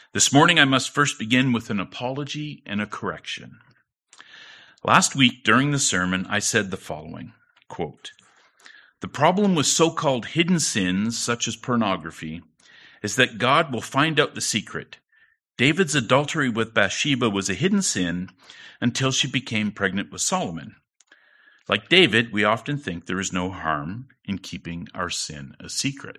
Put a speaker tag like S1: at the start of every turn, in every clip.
S1: This morning I must first begin with an apology and a correction. Last week during the sermon I said the following, quote, "The problem with so-called hidden sins such as pornography is that God will find out the secret. David's adultery with Bathsheba was a hidden sin until she became pregnant with Solomon. Like David, we often think there is no harm in keeping our sin a secret."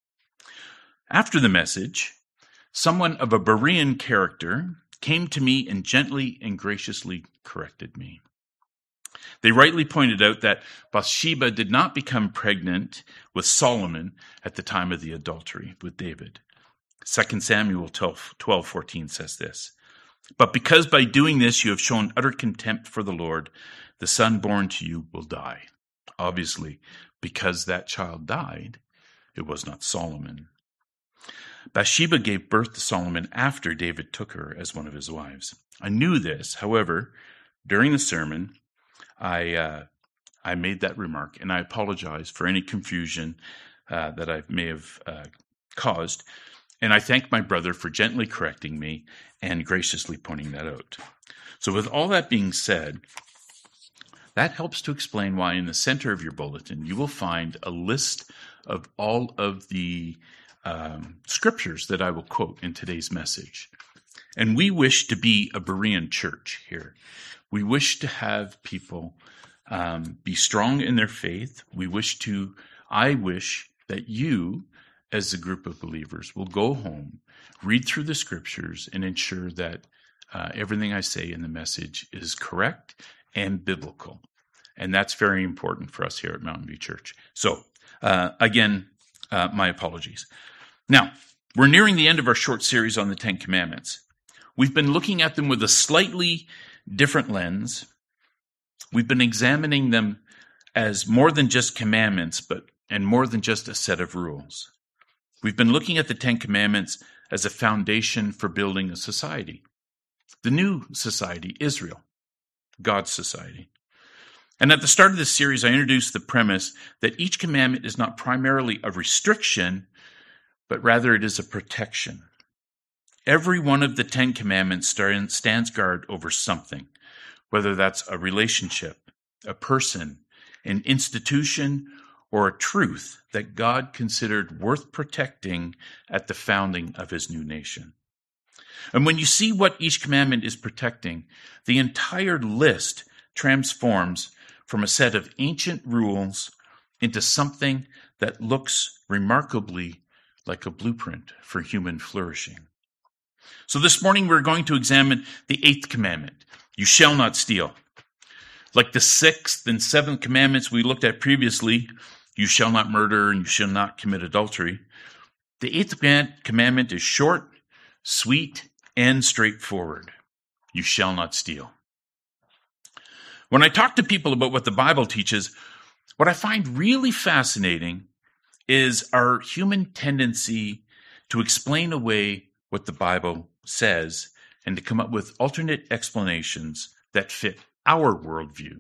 S1: After the message, someone of a Berean character came to me and gently and graciously corrected me. They rightly pointed out that Bathsheba did not become pregnant with Solomon at the time of the adultery with David. 2 Samuel 12:14 says this, "But because by doing this you have shown utter contempt for the Lord, the son born to you will die." Obviously, because that child died, it was not Solomon. Bathsheba gave birth to Solomon after David took her as one of his wives. I knew this. However, during the sermon, I made that remark, and I apologize for any confusion that I may have caused. And I thank my brother for gently correcting me and graciously pointing that out. So with all that being said, that helps to explain why in the center of your bulletin you will find a list of all of the scriptures that I will quote in today's message. And we wish to be a Berean church here. We wish to have people be strong in their faith. I wish that you, as a group of believers, will go home, read through the scriptures, and ensure that everything I say in the message is correct and biblical. And that's very important for us here at Mountain View Church. So, again, my apologies. Now, we're nearing the end of our short series on the Ten Commandments. We've been looking at them with a slightly different lens. We've been examining them as more than just commandments, and more than just a set of rules. We've been looking at the Ten Commandments as a foundation for building a society. The new society, Israel, God's society. And at the start of this series, I introduced the premise that each commandment is not primarily a restriction, but rather it is a protection. Every one of the Ten Commandments stands guard over something, whether that's a relationship, a person, an institution, or a truth that God considered worth protecting at the founding of his new nation. And when you see what each commandment is protecting, the entire list transforms from a set of ancient rules into something that looks remarkably like a blueprint for human flourishing. So this morning we're going to examine the 8th commandment. You shall not steal. Like the 6th and 7th commandments we looked at previously, you shall not murder and you shall not commit adultery. The 8th commandment is short, sweet, and straightforward. You shall not steal. When I talk to people about what the Bible teaches, what I find really fascinating is our human tendency to explain away what the Bible says and to come up with alternate explanations that fit our worldview,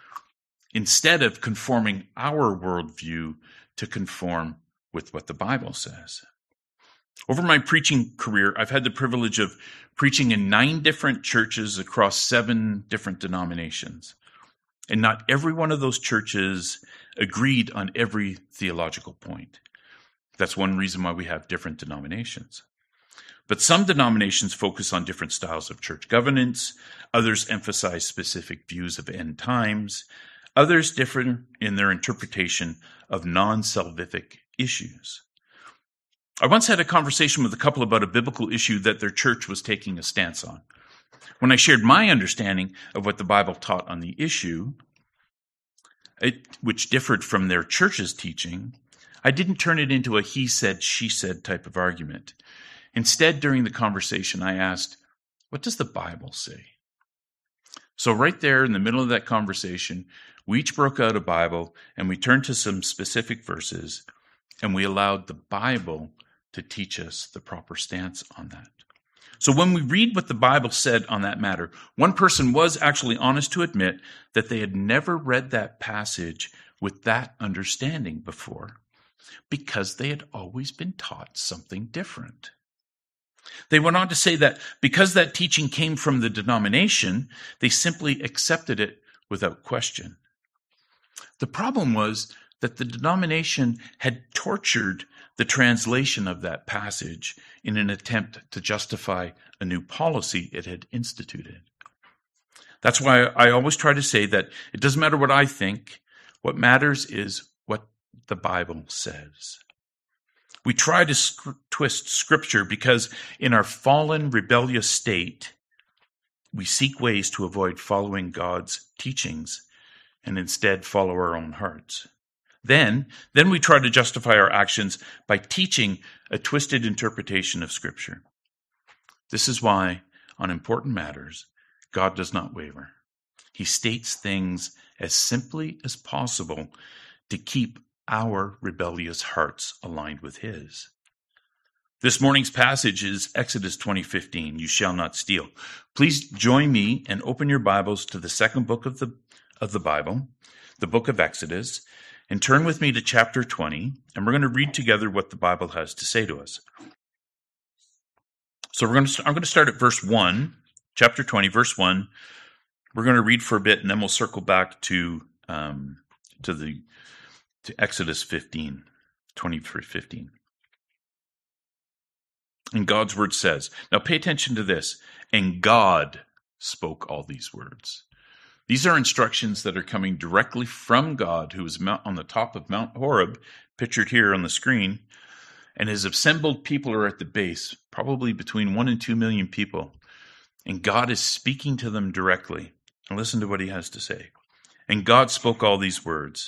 S1: instead of conforming our worldview to conform with what the Bible says. Over my preaching career, I've had the privilege of preaching in 9 different churches across 7 different denominations. And not every one of those churches agreed on every theological point. That's one reason why we have different denominations. But some denominations focus on different styles of church governance. Others emphasize specific views of end times. Others differ in their interpretation of non-salvific issues. I once had a conversation with a couple about a biblical issue that their church was taking a stance on. When I shared my understanding of what the Bible taught on the issue, which differed from their church's teaching, I didn't turn it into a he said, she said type of argument. Instead, during the conversation, I asked, what does the Bible say? So right there in the middle of that conversation, we each broke out a Bible and we turned to some specific verses and we allowed the Bible to teach us the proper stance on that. So when we read what the Bible said on that matter, one person was actually honest to admit that they had never read that passage with that understanding before because they had always been taught something different. They went on to say that because that teaching came from the denomination, they simply accepted it without question. The problem was that the denomination had tortured the translation of that passage in an attempt to justify a new policy it had instituted. That's why I always try to say that it doesn't matter what I think. What matters is what the Bible says. We try to twist Scripture because in our fallen, rebellious state, we seek ways to avoid following God's teachings and instead follow our own hearts. Then we try to justify our actions by teaching a twisted interpretation of Scripture. This is why, on important matters, God does not waver. He states things as simply as possible to keep our rebellious hearts aligned with His. This morning's passage is Exodus 20:15. You shall not steal. Please join me and open your Bibles to the second book of the Bible, the book of Exodus, and turn with me to chapter 20, and we're going to read together what the Bible has to say to us. So I'm going to start at verse 1, chapter 20, verse 1. We're going to read for a bit, and then we'll circle back to Exodus 15, 20-15. And God's word says, now pay attention to this, and God spoke all these words. These are instructions that are coming directly from God, who is on the top of Mount Horeb, pictured here on the screen, and his assembled people are at the base, probably between 1 and 2 million people. And God is speaking to them directly. And listen to what he has to say. And God spoke all these words.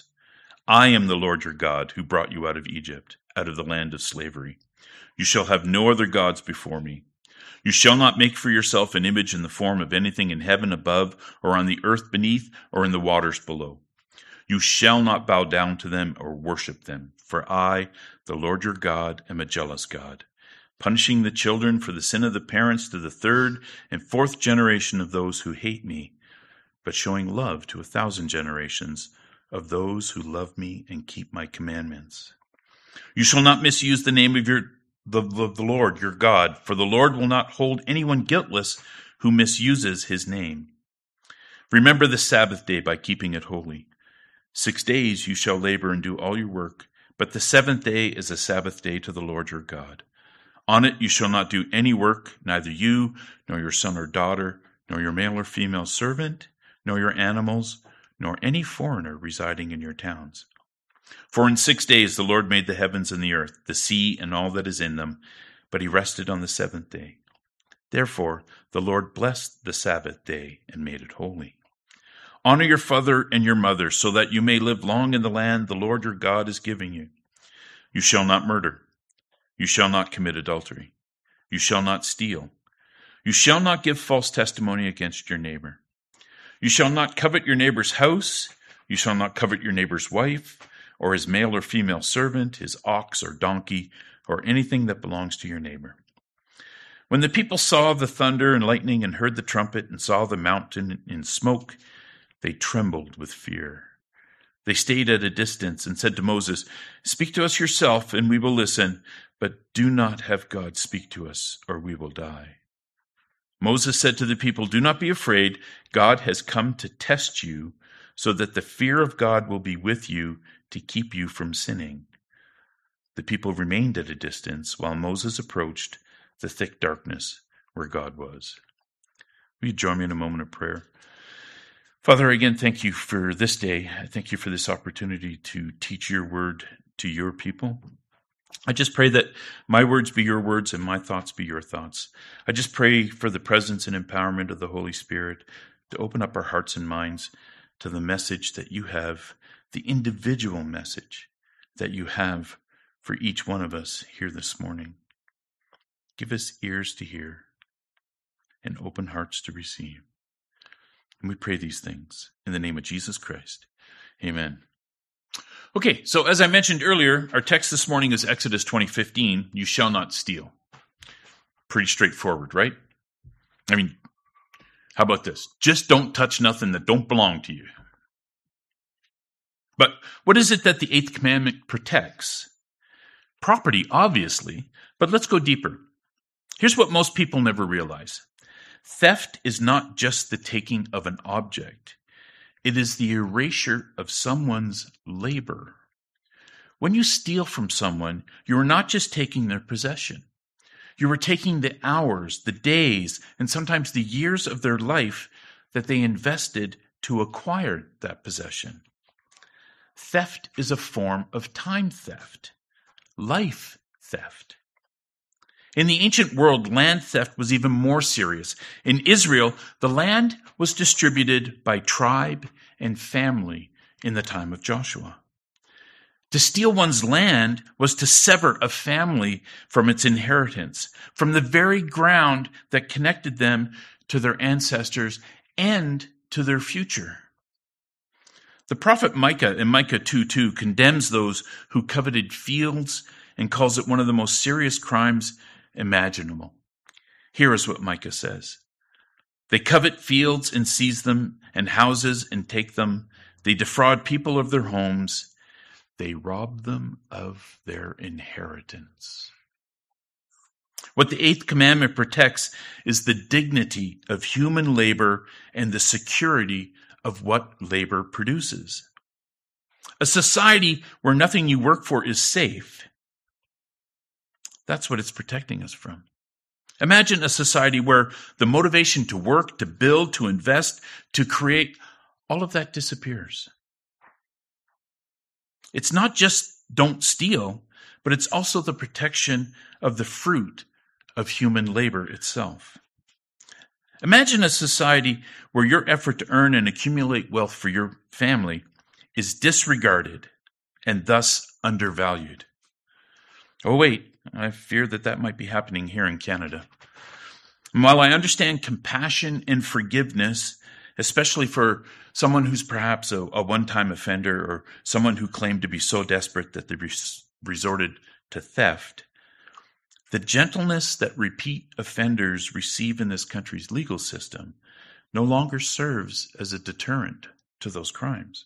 S1: I am the Lord your God, who brought you out of Egypt, out of the land of slavery. You shall have no other gods before me. You shall not make for yourself an image in the form of anything in heaven above, or on the earth beneath, or in the waters below. You shall not bow down to them or worship them, for I, the Lord your God, am a jealous God, punishing the children for the sin of the parents to the 3rd and 4th generation of those who hate me, but showing love to 1,000 generations of those who love me and keep my commandments. You shall not misuse the name of the Lord your God, for the Lord will not hold anyone guiltless who misuses his name. Remember the Sabbath day by keeping it holy. 6 days you shall labor and do all your work, but the 7th day is a Sabbath day to the Lord your God. On it you shall not do any work, neither you, nor your son or daughter, nor your male or female servant, nor your animals, nor any foreigner residing in your towns. For in 6 days the Lord made the heavens and the earth, the sea and all that is in them, but he rested on the 7th day. Therefore the Lord blessed the Sabbath day and made it holy. Honor your father and your mother, so that you may live long in the land the Lord your God is giving you. You shall not murder. You shall not commit adultery. You shall not steal. You shall not give false testimony against your neighbor. You shall not covet your neighbor's house. You shall not covet your neighbor's wife, or his male or female servant, his ox or donkey, or anything that belongs to your neighbor. When the people saw the thunder and lightning and heard the trumpet and saw the mountain in smoke, they trembled with fear. They stayed at a distance and said to Moses, Speak to us yourself, and we will listen, but do not have God speak to us, or we will die. Moses said to the people, Do not be afraid. God has come to test you, so that the fear of God will be with you to keep you from sinning. The people remained at a distance while Moses approached the thick darkness where God was. Will you join me in a moment of prayer? Father, again, thank you for this day. I thank you for this opportunity to teach your word to your people. I just pray that my words be your words and my thoughts be your thoughts. I just pray for the presence and empowerment of the Holy Spirit to open up our hearts and minds to the message that you have, the individual message that you have for each one of us here this morning. Give us ears to hear and open hearts to receive. And we pray these things in the name of Jesus Christ. Amen. Okay, so as I mentioned earlier, our text this morning is Exodus 20:15. You shall not steal. Pretty straightforward, right? I mean, how about this? Just don't touch nothing that don't belong to you. But what is it that the 8th commandment protects? Property, obviously, but let's go deeper. Here's what most people never realize. Theft is not just the taking of an object. It is the erasure of someone's labor. When you steal from someone, you are not just taking their possession. You are taking the hours, the days, and sometimes the years of their life that they invested to acquire that possession. Theft is a form of time theft, life theft. In the ancient world, land theft was even more serious. In Israel, the land was distributed by tribe and family in the time of Joshua. To steal one's land was to sever a family from its inheritance, from the very ground that connected them to their ancestors and to their future. The prophet Micah in Micah 2:2 condemns those who coveted fields and calls it one of the most serious crimes imaginable. Here is what Micah says. They covet fields and seize them, and houses and take them. They defraud people of their homes. They rob them of their inheritance. What the eighth commandment protects is the dignity of human labor and the security of what labor produces. A society where nothing you work for is safe. That's what it's protecting us from. Imagine a society where the motivation to work, to build, to invest, to create, all of that disappears. It's not just don't steal, but it's also the protection of the fruit of human labor itself. Imagine a society where your effort to earn and accumulate wealth for your family is disregarded and thus undervalued. Oh, wait. I fear that might be happening here in Canada. And while I understand compassion and forgiveness, especially for someone who's perhaps a one-time offender or someone who claimed to be so desperate that they resorted to theft, the gentleness that repeat offenders receive in this country's legal system no longer serves as a deterrent to those crimes.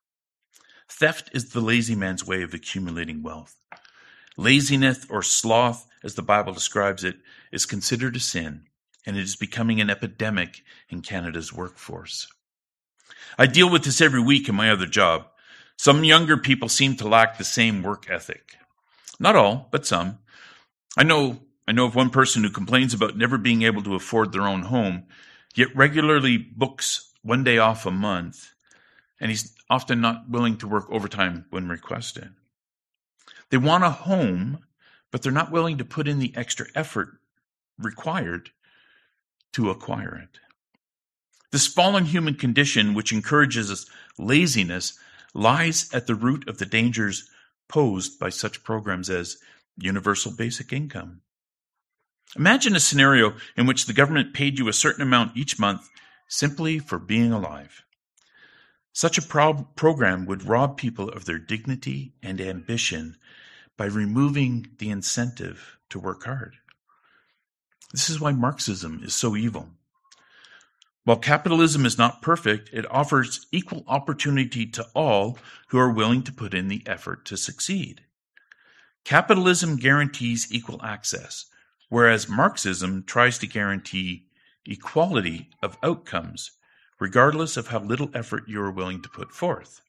S1: Theft is the lazy man's way of accumulating wealth. Laziness or sloth, as the Bible describes it, is considered a sin, and it is becoming an epidemic in Canada's workforce. I deal with this every week in my other job. Some younger people seem to lack the same work ethic. Not all, but some. I know of one person who complains about never being able to afford their own home, yet regularly books one day off a month, and he's often not willing to work overtime when requested. They want a home, but they're not willing to put in the extra effort required to acquire it. This fallen human condition, which encourages laziness, lies at the root of the dangers posed by such programs as universal basic income. Imagine a scenario in which the government paid you a certain amount each month simply for being alive. Such a program would rob people of their dignity and ambition by removing the incentive to work hard. This is why Marxism is so evil. While capitalism is not perfect, it offers equal opportunity to all who are willing to put in the effort to succeed. Capitalism guarantees equal access, whereas Marxism tries to guarantee equality of outcomes, regardless of how little effort you are willing to put forth.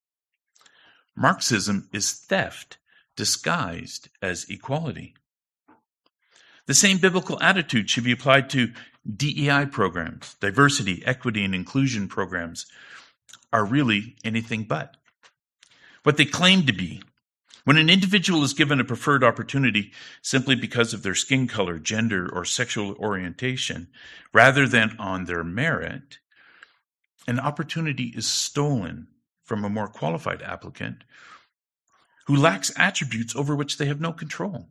S1: Marxism is theft disguised as equality. The same biblical attitude should be applied to DEI programs. Diversity, equity, and inclusion programs are really anything but what they claim to be. When an individual is given a preferred opportunity simply because of their skin color, gender, or sexual orientation, rather than on their merit, an opportunity is stolen from a more qualified applicant who lacks attributes over which they have no control,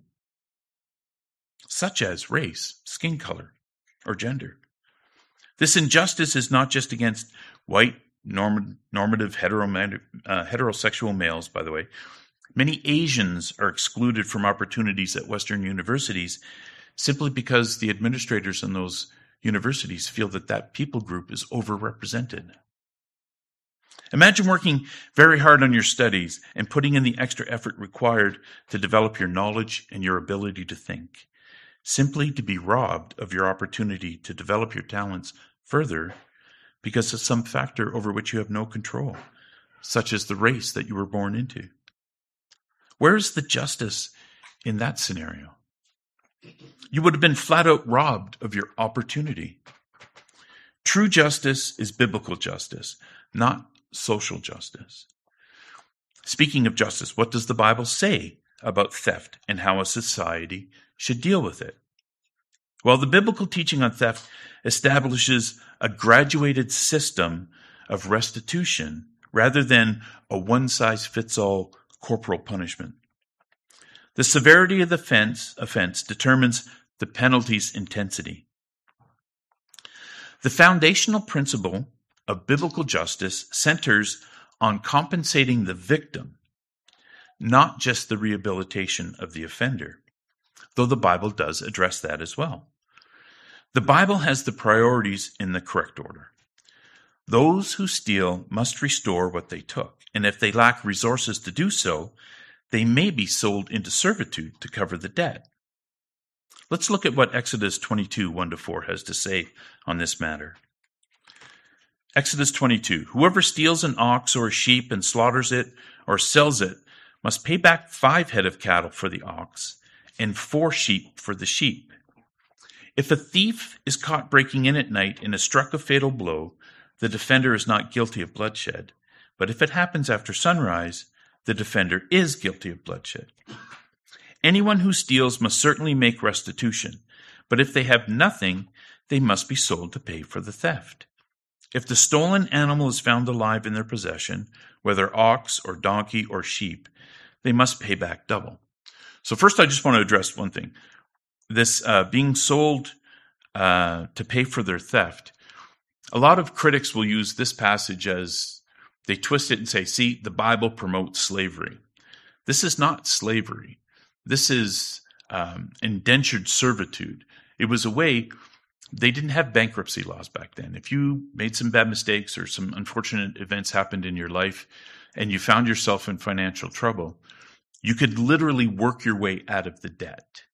S1: such as race, skin color, or gender. This injustice is not just against white, normative, heterosexual males, by the way. Many Asians are excluded from opportunities at Western universities simply because the administrators in those universities feel that people group is overrepresented. Imagine working very hard on your studies and putting in the extra effort required to develop your knowledge and your ability to think. simply to be robbed of your opportunity to develop your talents further because of some factor over which you have no control, such as the race that you were born into? Where is the justice in that scenario? You would have been flat out robbed of your opportunity. True justice is biblical justice, not social justice. Speaking of justice, what does the Bible say about theft and how a society should deal with it? Well, the biblical teaching on theft establishes a graduated system of restitution rather than a one-size-fits-all corporal punishment. The severity of the offense determines the penalty's intensity. The foundational principle of biblical justice centers on compensating the victim, not just the rehabilitation of the offender, though the Bible does address that as well. The Bible has the priorities in the correct order. Those who steal must restore what they took, and if they lack resources to do so, they may be sold into servitude to cover the debt. Let's look at what Exodus 22, 1-4 has to say on this matter. Exodus 22, whoever steals an ox or a sheep and slaughters it or sells it must pay back 5 head of cattle for the ox and 4 sheep for the sheep. If a thief is caught breaking in at night and is struck a fatal blow, the defender is not guilty of bloodshed. But if it happens after sunrise, the defender is guilty of bloodshed. Anyone who steals must certainly make restitution, but if they have nothing, they must be sold to pay for the theft. If the stolen animal is found alive in their possession, whether ox or donkey or sheep, they must pay back double. So first I just want to address one thing. This being sold to pay for their theft. A lot of critics will use this passage as they twist it and say, see, the Bible promotes slavery. This is not slavery. This is indentured servitude. It was a way, they didn't have bankruptcy laws back then. If you made some bad mistakes or some unfortunate events happened in your life and you found yourself in financial trouble, you could literally work your way out of the debt.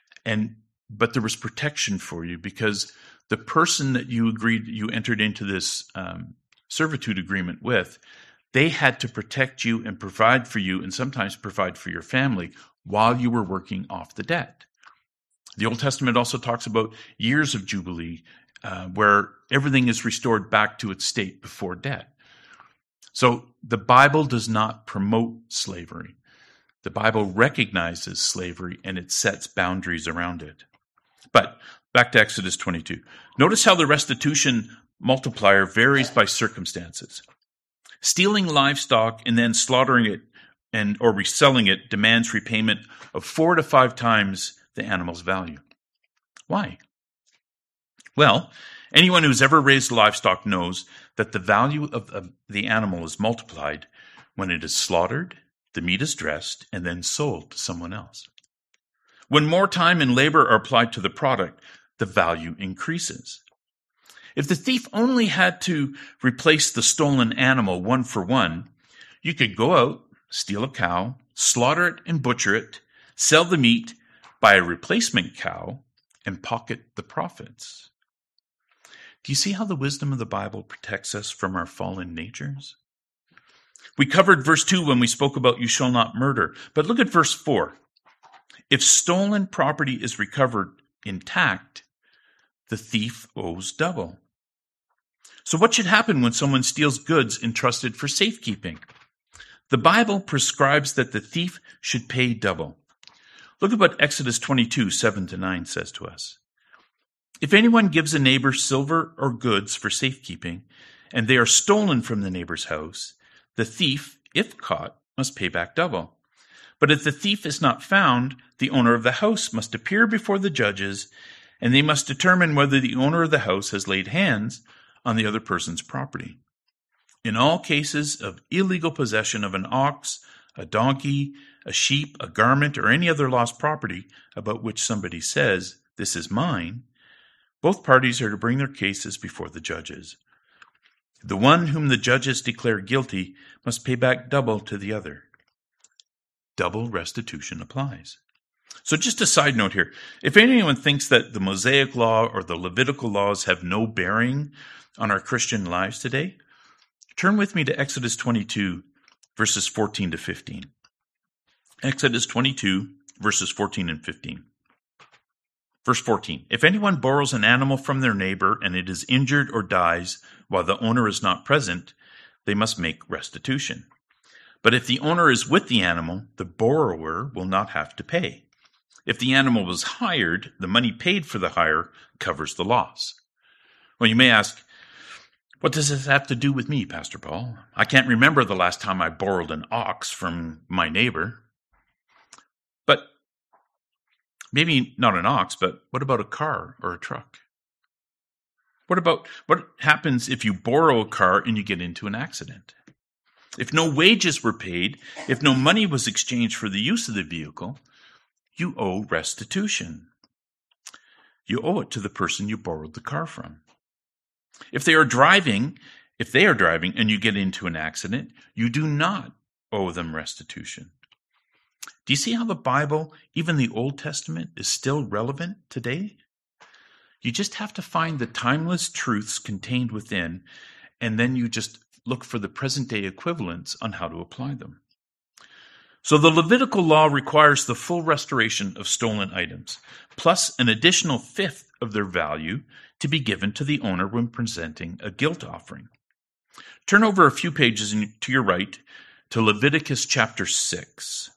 S1: But there was protection for you because the person that you entered into this servitude agreement with, they had to protect you and provide for you and sometimes provide for your family while you were working off the debt. The Old Testament also talks about years of Jubilee where everything is restored back to its state before debt. So the Bible does not promote slavery. The Bible recognizes slavery and it sets boundaries around it. But back to Exodus 22. Notice how the restitution multiplier varies by circumstances. Stealing livestock and then slaughtering it or reselling it demands repayment of 4 to 5 times the animal's value. Why? Well, anyone who's ever raised livestock knows that the value of the animal is multiplied when it is slaughtered, the meat is dressed, and then sold to someone else. When more time and labor are applied to the product, the value increases. If the thief only had to replace the stolen animal 1 for 1, you could go out, steal a cow, slaughter it and butcher it, sell the meat, buy a replacement cow, and pocket the profits. Do you see how the wisdom of the Bible protects us from our fallen natures? We covered verse 2 when we spoke about you shall not murder, but look at verse 4. If stolen property is recovered intact, the thief owes double. So what should happen when someone steals goods entrusted for safekeeping? The Bible prescribes that the thief should pay double. Look at what Exodus 22, 7-9 says to us. If anyone gives a neighbor silver or goods for safekeeping, and they are stolen from the neighbor's house, the thief, if caught, must pay back double. But if the thief is not found, the owner of the house must appear before the judges, and they must determine whether the owner of the house has laid hands on the other person's property. In all cases of illegal possession of an ox, a donkey, a sheep, a garment, or any other lost property about which somebody says, "This is mine," both parties are to bring their cases before the judges. The one whom the judges declare guilty must pay back double to the other. Double restitution applies. So just a side note here. If anyone thinks that the Mosaic law or the Levitical laws have no bearing on our Christian lives today, turn with me to Exodus 22, verses 14 to 15. Exodus 22, verses 14 and 15. Verse 14, if anyone borrows an animal from their neighbor and it is injured or dies while the owner is not present, they must make restitution. But if the owner is with the animal, the borrower will not have to pay. If the animal was hired, the money paid for the hire covers the loss. Well, you may ask, what does this have to do with me, Pastor Paul? I can't remember the last time I borrowed an ox from my neighbor. But maybe not an ox, but what about a car or a truck? What happens if you borrow a car and you get into an accident? If no wages were paid, if no money was exchanged for the use of the vehicle, you owe restitution. You owe it to the person you borrowed the car from. If they are driving and you get into an accident, you do not owe them restitution. Do you see how the Bible, even the Old Testament, is still relevant today? You just have to find the timeless truths contained within, and then you just look for the present-day equivalents on how to apply them. So the Levitical law requires the full restoration of stolen items, plus an additional fifth of their value to be given to the owner when presenting a guilt offering. Turn over a few pages to your right to Leviticus chapter 6.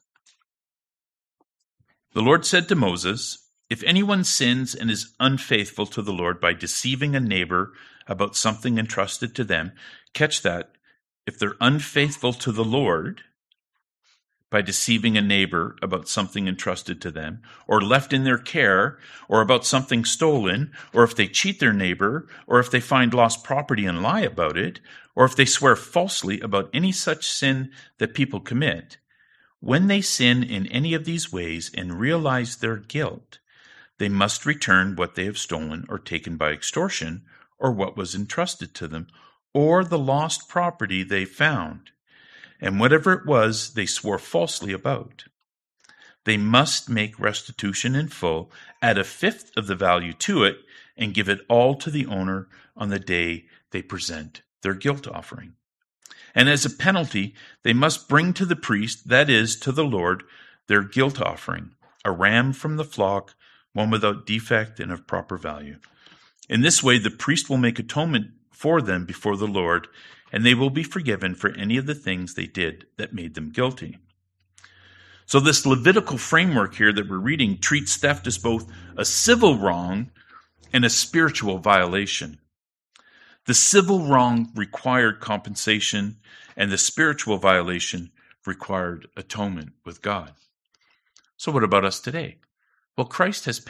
S1: The Lord said to Moses, if anyone sins and is unfaithful to the Lord by deceiving a neighbor about something entrusted to them, catch that, if they're unfaithful to the Lord by deceiving a neighbor about something entrusted to them, or left in their care, or about something stolen, or if they cheat their neighbor, or if they find lost property and lie about it, or if they swear falsely about any such sin that people commit, when they sin in any of these ways and realize their guilt, they must return what they have stolen or taken by extortion, or what was entrusted to them, or the lost property they found, and whatever it was they swore falsely about. They must make restitution in full, add a fifth of the value to it, and give it all to the owner on the day they present their guilt offering. And as a penalty, they must bring to the priest, that is, to the Lord, their guilt offering, a ram from the flock, one without defect and of proper value. In this way, the priest will make atonement for them before the Lord, and they will be forgiven for any of the things they did that made them guilty. So this Levitical framework here that we're reading treats theft as both a civil wrong and a spiritual violation. The civil wrong required compensation, and the spiritual violation required atonement with God. So what about us today? Well, Christ has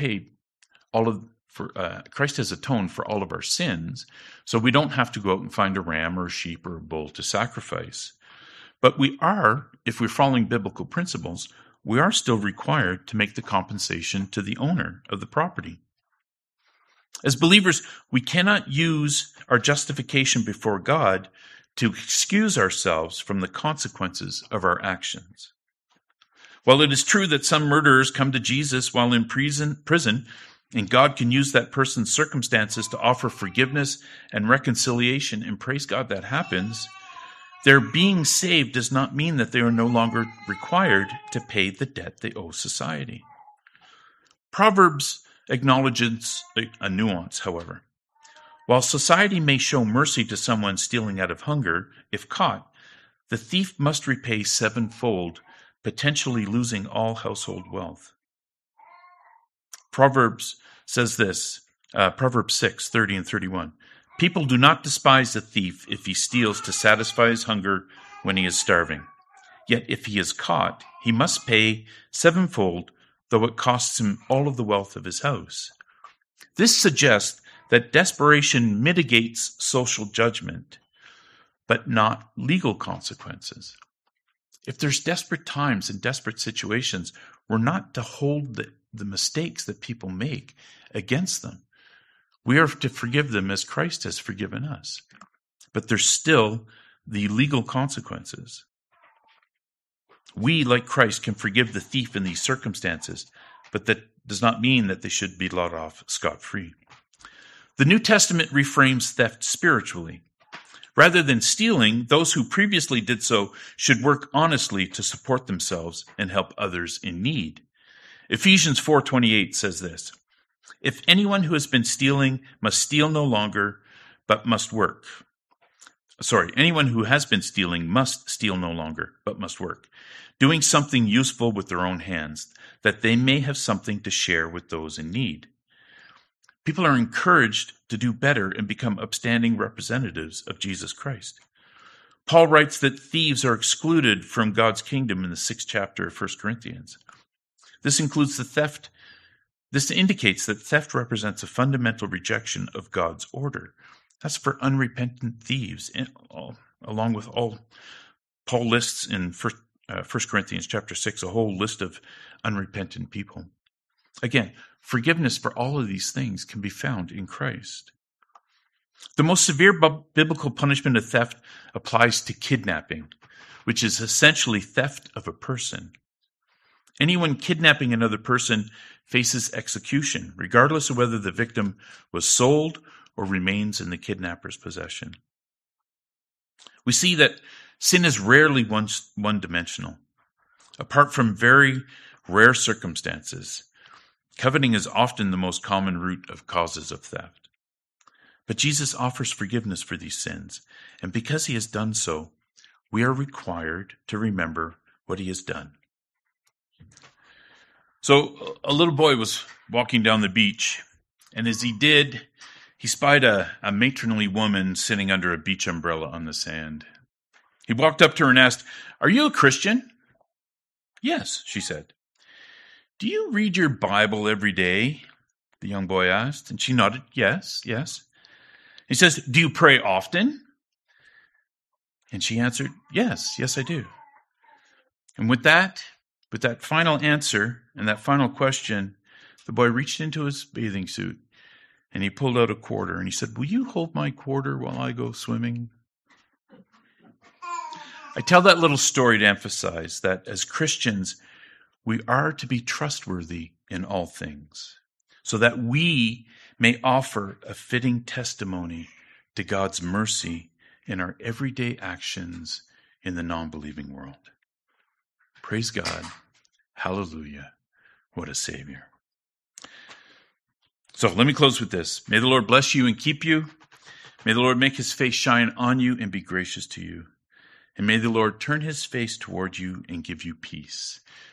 S1: Christ has atoned for all of our sins, so we don't have to go out and find a ram or a sheep or a bull to sacrifice. But we are, if we're following biblical principles, we are still required to make the compensation to the owner of the property. As believers, we cannot use our justification before God to excuse ourselves from the consequences of our actions. While it is true that some murderers come to Jesus while in prison, and God can use that person's circumstances to offer forgiveness and reconciliation, and praise God that happens, their being saved does not mean that they are no longer required to pay the debt they owe society. Proverbs acknowledges a nuance, however. While society may show mercy to someone stealing out of hunger, if caught, the thief must repay sevenfold, potentially losing all household wealth. Proverbs says this, Proverbs 6, 30 and 31. People do not despise a thief if he steals to satisfy his hunger when he is starving. Yet if he is caught, he must pay sevenfold, though it costs him all of the wealth of his house. This suggests that desperation mitigates social judgment, but not legal consequences. If there's desperate times and desperate situations, we're not to hold the mistakes that people make against them. We are to forgive them as Christ has forgiven us. But there's still the legal consequences. We, like Christ, can forgive the thief in these circumstances, but that does not mean that they should be let off scot-free. The New Testament reframes theft spiritually. Rather than stealing, those who previously did so should work honestly to support themselves and help others in need. Ephesians 4:28 says this, "If anyone who has been stealing must steal no longer, but must work." Anyone who has been stealing must steal no longer, but must work, doing something useful with their own hands, that they may have something to share with those in need. People are encouraged to do better and become upstanding representatives of Jesus Christ. Paul writes that thieves are excluded from God's kingdom in the 6th chapter of 1 Corinthians. This includes the theft. This indicates that theft represents a fundamental rejection of God's order. That's for unrepentant thieves, along with all Paul lists in 1 Corinthians chapter 6, a whole list of unrepentant people. Again, forgiveness for all of these things can be found in Christ. The most severe biblical punishment of theft applies to kidnapping, which is essentially theft of a person. Anyone kidnapping another person faces execution, regardless of whether the victim was sold or remains in the kidnapper's possession. We see that sin is rarely one-dimensional. Apart from very rare circumstances, coveting is often the most common root of causes of theft. But Jesus offers forgiveness for these sins, and because he has done so, we are required to remember what he has done. So a little boy was walking down the beach, and as he did, he spied a matronly woman sitting under a beach umbrella on the sand. He walked up to her and asked, "Are you a Christian?" "Yes," she said. "Do you read your Bible every day?" the young boy asked, and she nodded, yes. He says, "Do you pray often?" And she answered, yes, I do. And with that final answer and that final question, the boy reached into his bathing suit and he pulled out a quarter and he said, "Will you hold my quarter while I go swimming?" I tell that little story to emphasize that as Christians, we are to be trustworthy in all things, so that we may offer a fitting testimony to God's mercy in our everyday actions in the non-believing world. Praise God. Hallelujah. What a Savior. So let me close with this. May the Lord bless you and keep you. May the Lord make his face shine on you and be gracious to you. And may the Lord turn his face toward you and give you peace.